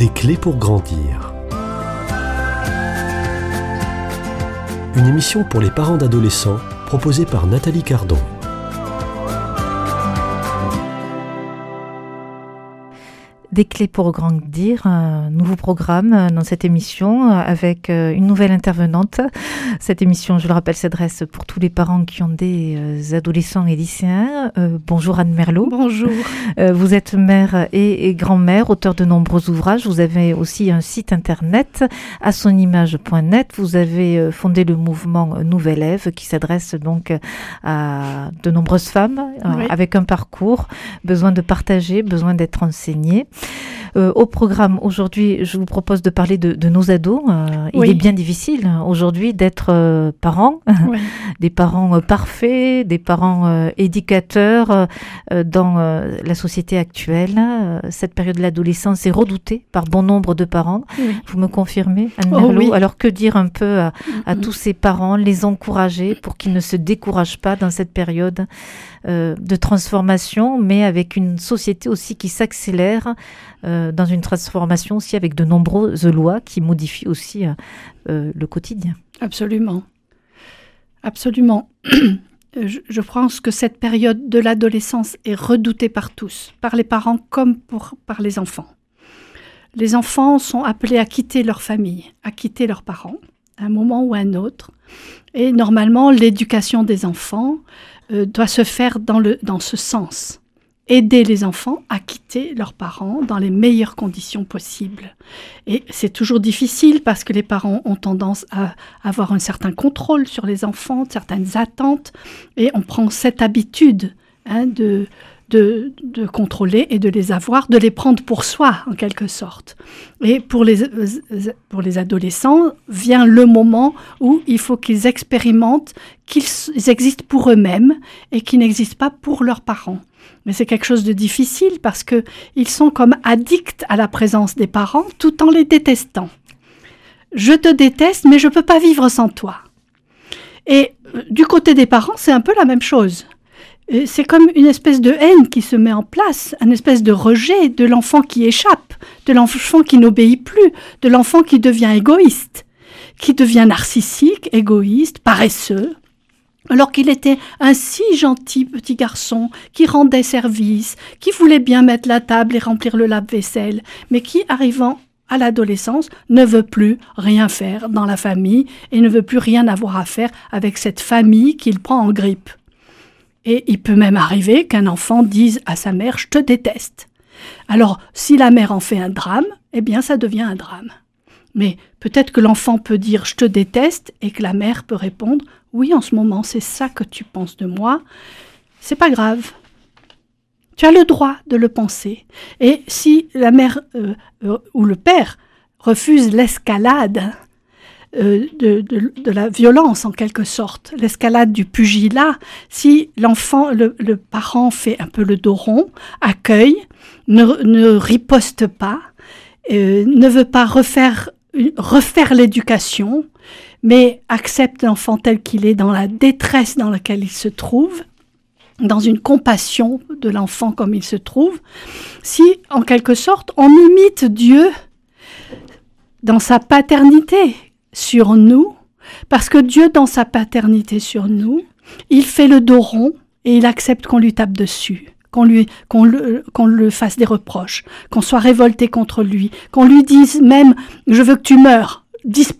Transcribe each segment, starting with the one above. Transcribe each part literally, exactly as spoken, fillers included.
Des clés pour grandir. Une émission pour les parents d'adolescents proposée par Nathalie Cardon. Des clés pour grandir, un nouveau programme dans cette émission avec une nouvelle intervenante. Cette émission, je le rappelle, s'adresse pour tous les parents qui ont des adolescents et lycéens. Euh, bonjour Anne Merlot. Bonjour. Euh, vous êtes mère et, et grand-mère, auteur de nombreux ouvrages. Vous avez aussi un site internet, à son image point net. Vous avez fondé le mouvement Nouvelle Ève qui s'adresse donc à de nombreuses femmes oui. avec un parcours, besoin de partager, besoin d'être enseignées. Euh, au programme aujourd'hui, je vous propose de parler de, de nos ados. Euh, oui. Il est bien difficile aujourd'hui d'être euh, parents, oui. des parents euh, parfaits, des parents euh, éducateurs euh, dans euh, la société actuelle. Euh, cette période de l'adolescence est redoutée par bon nombre de parents. Oui. Vous me confirmez, Anne Merlot? Oh, oui. Alors que dire un peu à, à mm-hmm. tous ces parents, les encourager pour qu'ils ne se découragent pas dans cette période euh, de transformation, mais avec une société aussi qui s'accélère Euh, dans une transformation aussi avec de nombreuses lois qui modifient aussi euh, le quotidien. Absolument. Absolument. je, je pense que cette période de l'adolescence est redoutée par tous, par les parents comme pour, par les enfants. Les enfants sont appelés à quitter leur famille, à quitter leurs parents, à un moment ou à un autre. Et normalement, l'éducation des enfants euh, doit se faire dans, le, dans ce sens. Aider les enfants à quitter leurs parents dans les meilleures conditions possibles. Et c'est toujours difficile parce que les parents ont tendance à avoir un certain contrôle sur les enfants, certaines attentes, et on prend cette habitude hein, de, de, de contrôler et de les avoir, de les prendre pour soi en quelque sorte. Et pour les, pour les adolescents, vient le moment où il faut qu'ils expérimentent qu'ils existent pour eux-mêmes et qu'ils n'existent pas pour leurs parents. Mais c'est quelque chose de difficile parce qu'ils sont comme addicts à la présence des parents tout en les détestant. Je te déteste, mais je ne peux pas vivre sans toi. Et euh, du côté des parents, c'est un peu la même chose. Et c'est comme une espèce de haine qui se met en place, une espèce de rejet de l'enfant qui échappe, de l'enfant qui n'obéit plus, de l'enfant qui devient égoïste, qui devient narcissique, égoïste, paresseux. Alors qu'il était un si gentil petit garçon qui rendait service, qui voulait bien mettre la table et remplir le lave-vaisselle, mais qui, arrivant à l'adolescence, ne veut plus rien faire dans la famille et ne veut plus rien avoir à faire avec cette famille qu'il prend en grippe. Et il peut même arriver qu'un enfant dise à sa mère « je te déteste ». Alors, si la mère en fait un drame, eh bien ça devient un drame. Mais peut-être que l'enfant peut dire « je te déteste » et que la mère peut répondre « oui, en ce moment, c'est ça que tu penses de moi. C'est pas grave. Tu as le droit de le penser. » Et si la mère euh, euh, ou le père refuse l'escalade euh, de, de, de la violence, en quelque sorte, l'escalade du pugilat, si l'enfant, le, le parent fait un peu le dos rond, accueille, ne, ne riposte pas, euh, ne veut pas refaire, refaire l'éducation, mais accepte l'enfant tel qu'il est, dans la détresse dans laquelle il se trouve, dans une compassion de l'enfant comme il se trouve, si, en quelque sorte, on imite Dieu dans sa paternité sur nous, parce que Dieu, dans sa paternité sur nous, il fait le dos rond et il accepte qu'on lui tape dessus, qu'on lui, qu'on le, qu'on le fasse des reproches, qu'on soit révolté contre lui, qu'on lui dise même « je veux que tu meurs, disparais ».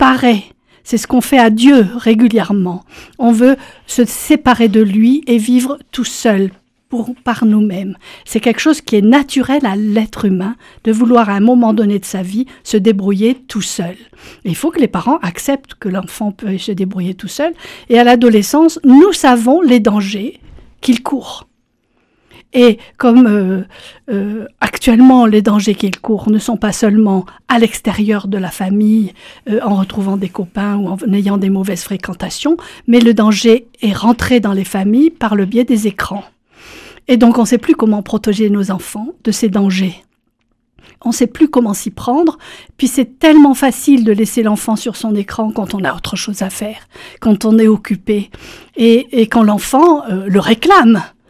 C'est ce qu'on fait à Dieu régulièrement. On veut se séparer de lui et vivre tout seul, pour, par nous-mêmes. C'est quelque chose qui est naturel à l'être humain, de vouloir à un moment donné de sa vie se débrouiller tout seul. Et il faut que les parents acceptent que l'enfant peut se débrouiller tout seul. Et à l'adolescence, nous savons les dangers qu'il court. Et comme euh, euh, actuellement les dangers qu'il court ne sont pas seulement à l'extérieur de la famille, euh, en retrouvant des copains ou en ayant des mauvaises fréquentations, mais le danger est rentré dans les familles par le biais des écrans. Et donc on ne sait plus comment protéger nos enfants de ces dangers. On ne sait plus comment s'y prendre, puis c'est tellement facile de laisser l'enfant sur son écran quand on a autre chose à faire, quand on est occupé, et, et quand l'enfant euh, le réclame.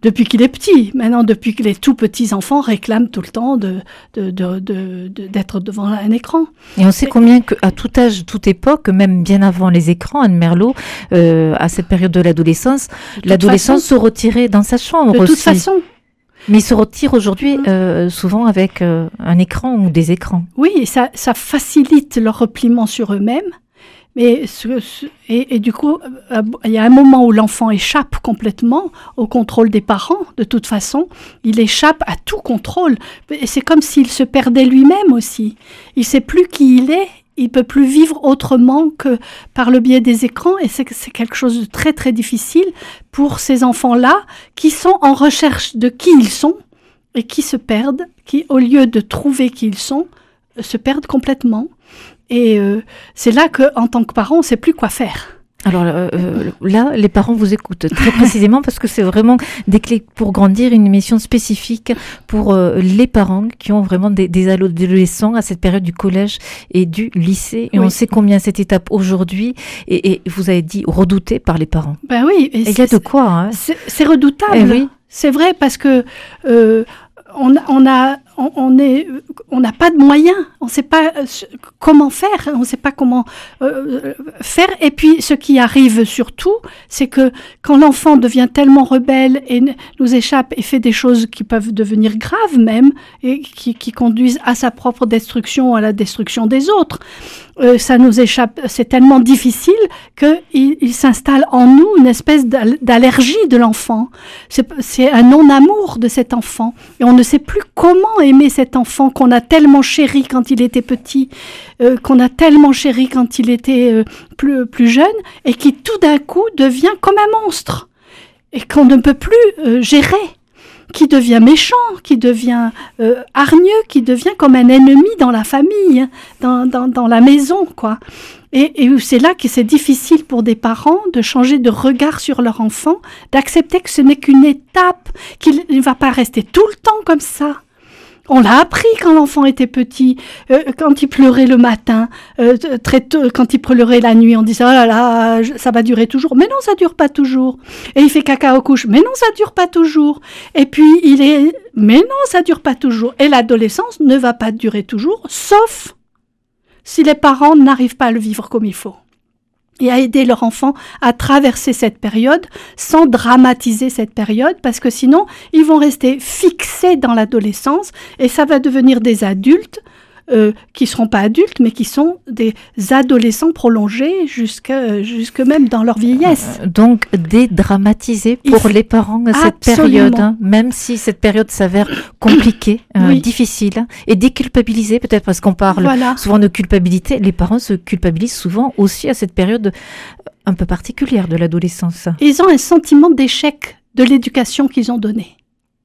depuis qu'il est petit. Maintenant, depuis que les tout petits enfants réclament tout le temps de, de, de, de, de, d'être devant un écran. Et on sait combien qu'à tout âge, toute époque, même bien avant les écrans, Anne Merlot, euh, à cette période de l'adolescence, l'adolescence se retirait dans sa chambre. De toute aussi. façon. Mais il se retire aujourd'hui euh, souvent avec euh, un écran ou des écrans. Oui, ça, ça facilite leur repliement sur eux-mêmes. Mais ce, ce, et, et du coup, euh, il y a un moment où l'enfant échappe complètement au contrôle des parents. De toute façon, il échappe à tout contrôle. Et c'est comme s'il se perdait lui-même aussi. Il ne sait plus qui il est. Il ne peut plus vivre autrement que par le biais des écrans. Et c'est, c'est quelque chose de très, très difficile pour ces enfants-là qui sont en recherche de qui ils sont et qui se perdent, qui, au lieu de trouver qui ils sont, se perdent complètement. Et euh, c'est là qu'en tant que parent, on ne sait plus quoi faire. Alors euh, là, les parents vous écoutent très précisément parce que c'est vraiment des clés pour grandir, une émission spécifique pour euh, les parents qui ont vraiment des, des adolescents à cette période du collège et du lycée. Et oui. On sait combien cette étape aujourd'hui est, et vous avez dit, redoutée par les parents. Ben oui. Et il y a de quoi. Hein. C'est, c'est redoutable. Et oui. C'est vrai parce que... Euh, On, on a, on, on est, on n'a pas de moyens. On ne sait pas comment faire. On ne sait pas comment euh, faire. Et puis, ce qui arrive surtout, c'est que quand l'enfant devient tellement rebelle et nous échappe et fait des choses qui peuvent devenir graves même et qui, qui conduisent à sa propre destruction, à la destruction des autres, euh, ça nous échappe. C'est tellement difficile que il, il s'installe en nous une espèce d'allergie de l'enfant. C'est, c'est un non-amour de cet enfant et on ne sait plus comment aimer cet enfant qu'on a tellement chéri quand il était petit, euh, qu'on a tellement chéri quand il était euh, plus, plus jeune, et qui tout d'un coup devient comme un monstre, et qu'on ne peut plus euh, gérer, qui devient méchant, qui devient euh, hargneux, qui devient comme un ennemi dans la famille, dans, dans, dans la maison, quoi. Et, et c'est là que c'est difficile pour des parents de changer de regard sur leur enfant, d'accepter que ce n'est qu'une étape, qu'il ne va pas rester tout le temps comme ça. On l'a appris quand l'enfant était petit, euh, quand il pleurait le matin, euh, très tôt, quand il pleurait la nuit, on disait « Oh là là, ça va durer toujours ». Mais non, ça dure pas toujours. Et il fait caca aux couches. Mais non, ça dure pas toujours. Et puis, il est... Mais non, ça dure pas toujours. Et l'adolescence ne va pas durer toujours, sauf... si les parents n'arrivent pas à le vivre comme il faut, et à aider leur enfant à traverser cette période sans dramatiser cette période, parce que sinon, ils vont rester fixés dans l'adolescence et ça va devenir des adultes euh, qui ne seront pas adultes, mais qui sont des adolescents prolongés jusque, jusque même dans leur vieillesse. Donc, dédramatiser pour faut... les parents cette Absolument. période, hein, même si cette période s'avère compliquée, euh, oui. difficile, et déculpabiliser peut-être, parce qu'on parle voilà. souvent de culpabilité, les parents se culpabilisent souvent aussi à cette période un peu particulière de l'adolescence. Ils ont un sentiment d'échec de l'éducation qu'ils ont donnée.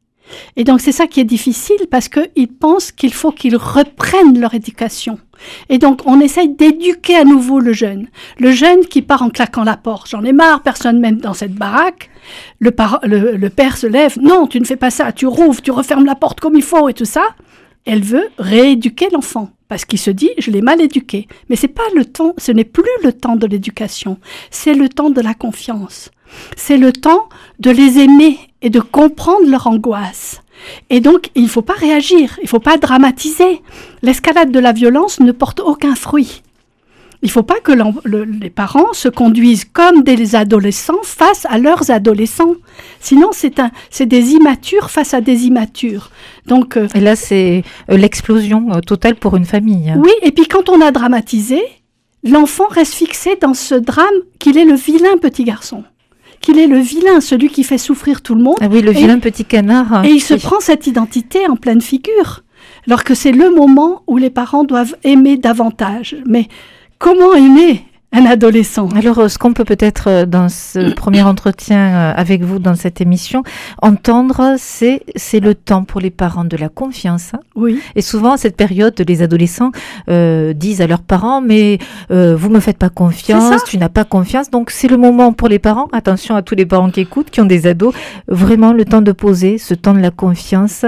Et donc, c'est ça qui est difficile parce qu'ils pensent qu'il faut qu'ils reprennent leur éducation. Et donc, on essaye d'éduquer à nouveau le jeune. Le jeune qui part en claquant la porte. J'en ai marre, personne m'aime dans cette baraque. Le, par- le, le père se lève. Non, tu ne fais pas ça. Tu rouvres, tu refermes la porte comme il faut et tout ça. Elle veut rééduquer l'enfant. Parce qu'il se dit, je l'ai mal éduqué. Mais c'est pas le temps, ce n'est plus le temps de l'éducation. C'est le temps de la confiance. C'est le temps de les aimer et de comprendre leur angoisse. Et donc, il ne faut pas réagir, il ne faut pas dramatiser. L'escalade de la violence ne porte aucun fruit. Il ne faut pas que le, les parents se conduisent comme des adolescents face à leurs adolescents. Sinon, c'est, un, c'est des immatures face à des immatures. Donc, euh, et là, c'est l'explosion totale pour une famille. Oui, et puis quand on a dramatisé, l'enfant reste fixé dans ce drame qu'il est le vilain petit garçon. Qu'il est le vilain, celui qui fait souffrir tout le monde. Ah oui, le vilain et, petit canard. Et il se prend cette identité en pleine figure. Alors que c'est le moment où les parents doivent aimer davantage. Mais comment aimer un adolescent? Alors, ce qu'on peut peut-être, dans ce premier entretien avec vous, dans cette émission, entendre, c'est, c'est le temps pour les parents de la confiance. Oui. Et souvent, à cette période, les adolescents euh, disent à leurs parents, mais euh, vous me faites pas confiance, tu n'as pas confiance. Donc, c'est le moment pour les parents, attention à tous les parents qui écoutent, qui ont des ados, vraiment le temps de poser, ce temps de la confiance.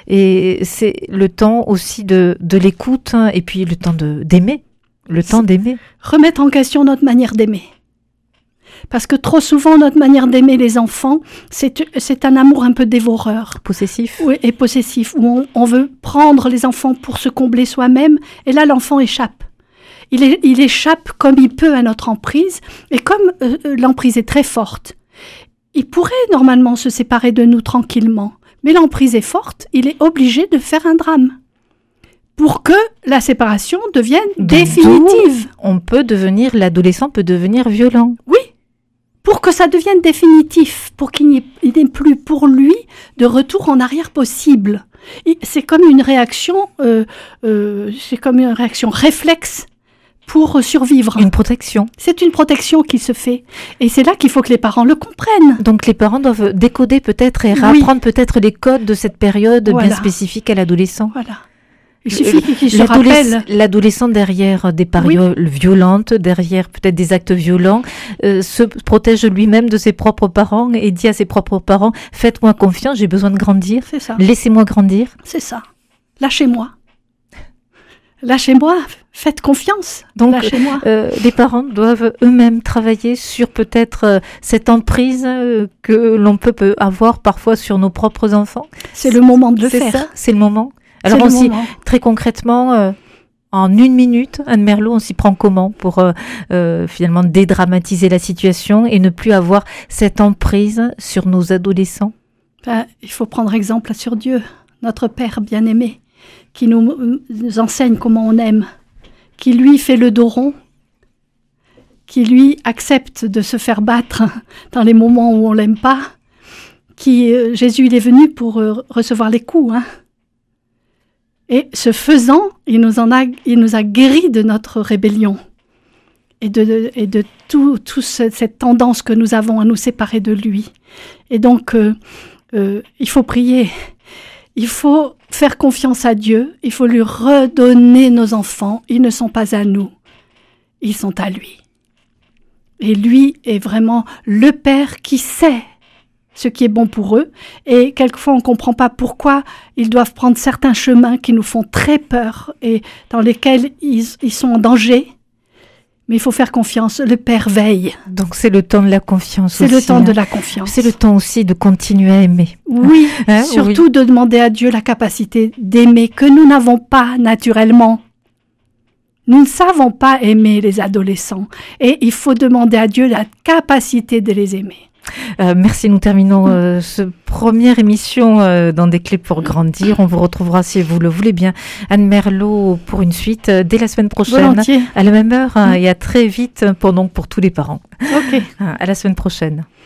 Et c'est le temps aussi de, de l'écoute, hein, et puis le temps de, d'aimer. Le temps d'aimer. Remettre en question notre manière d'aimer. Parce que trop souvent, notre manière d'aimer les enfants, c'est, c'est un amour un peu dévoreur. Possessif. Oui, et possessif, où on, on veut prendre les enfants pour se combler soi-même, et là, l'enfant échappe. Il, est, il échappe comme il peut à notre emprise, et comme euh, l'emprise est très forte, il pourrait normalement se séparer de nous tranquillement, mais l'emprise est forte, il est obligé de faire un drame pour que la séparation devienne définitive. On peut devenir, l'adolescent peut devenir violent. Oui, pour que ça devienne définitif, pour qu'il n'y ait, il n'ait plus pour lui de retour en arrière possible. C'est comme une réaction, euh, euh, c'est comme une réaction réflexe pour survivre. Une protection. C'est une protection qui se fait. Et c'est là qu'il faut que les parents le comprennent. Donc les parents doivent décoder peut-être et réapprendre oui. peut-être les codes de cette période voilà. bien spécifique à l'adolescent. Voilà. Il suffit qu'il se rappelle. L'adolescent derrière des périodes oui. violentes, derrière peut-être des actes violents, euh, se protège lui-même de ses propres parents et dit à ses propres parents « Faites-moi confiance, j'ai besoin de grandir. C'est ça. Laissez-moi grandir. » C'est ça. Lâchez-moi. Lâchez-moi, faites confiance. Donc, Lâchez-moi. Euh, les parents doivent eux-mêmes travailler sur peut-être euh, cette emprise euh, que l'on peut, peut avoir parfois sur nos propres enfants. C'est le moment de le c'est faire. Ça, c'est le moment. Alors on s'y, très concrètement, euh, en une minute, Anne Merlot, on s'y prend comment pour euh, euh, finalement dédramatiser la situation et ne plus avoir cette emprise sur nos adolescents? Ben, il faut prendre exemple sur Dieu, notre Père bien-aimé, qui nous, nous enseigne comment on aime, qui lui fait le dos rond, qui lui accepte de se faire battre dans les moments où on l'aime pas, qui euh, Jésus il est venu pour euh, recevoir les coups, hein. Et ce faisant, il nous, en a, il nous a guéris de notre rébellion et de, de, et de toute tout ce, cette tendance que nous avons à nous séparer de lui. Et donc, euh, euh, il faut prier, il faut faire confiance à Dieu, il faut lui redonner nos enfants. Ils ne sont pas à nous, ils sont à lui. Et lui est vraiment le Père qui sait ce qui est bon pour eux, et quelquefois on ne comprend pas pourquoi ils doivent prendre certains chemins qui nous font très peur et dans lesquels ils, ils sont en danger, mais il faut faire confiance, le Père veille. Donc c'est le temps de la confiance c'est aussi. C'est le temps hein. de la confiance. C'est le temps aussi de continuer à aimer. Oui, hein, surtout oui. de demander à Dieu la capacité d'aimer que nous n'avons pas naturellement. Nous ne savons pas aimer les adolescents, et il faut demander à Dieu la capacité de les aimer. Euh, merci, nous terminons euh, ce première émission euh, dans Des clés pour grandir. On vous retrouvera, si vous le voulez bien, Anne Merlot pour une suite euh, dès la semaine prochaine. Volontiers. À la même heure hein, et à très vite pour, donc, pour tous les parents. Ok. À la semaine prochaine.